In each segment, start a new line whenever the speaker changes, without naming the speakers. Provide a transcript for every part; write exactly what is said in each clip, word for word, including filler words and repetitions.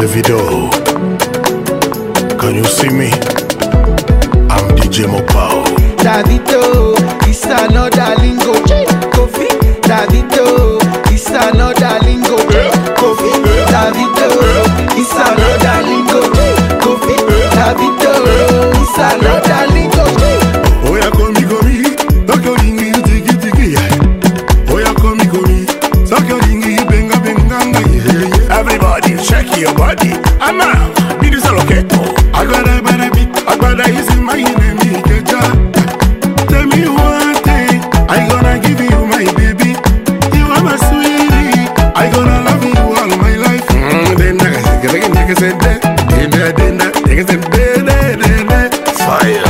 Davido. Can you see me? I'm D J Mopao.
Davido, it's another lingo. Kofi, Davido, it's another lingo. Kofi, Davido, it's another lingo. Kofi, Davido, it's another lingo.
Oya komi komi, talk your lingi, tiki tiki. Oya komi komi, talk your lingi, benga benga. Everybody, shake your body. I'm out. Be this okay? I got a better beat. I got a easy my enemy. Tell me one thing, I gonna give you my baby. You are my sweetie, I gonna love you all my life. Then nigga said that, then that, then that, nigga said that, that, that. Fire.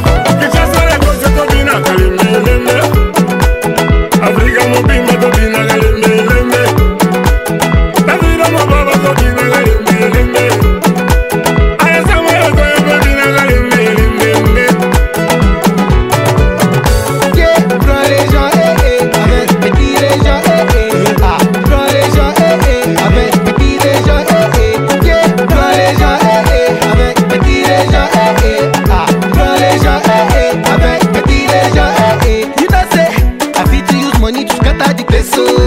Africa mo bimba to bina galembe lembe. Davido mo baba to bina galembe lembe. Aya Samuel to bina galembe lembe.
Yeah, prends les gens eh eh avec petit les gens eh eh ah. Prends les gens eh eh avec petit les gens eh eh. Yeah, prends les gens eh eh avec petit les gens eh eh ah. Prends les gens eh eh avec petit les gens eh eh. You know say I fit to use money to scatter the peso.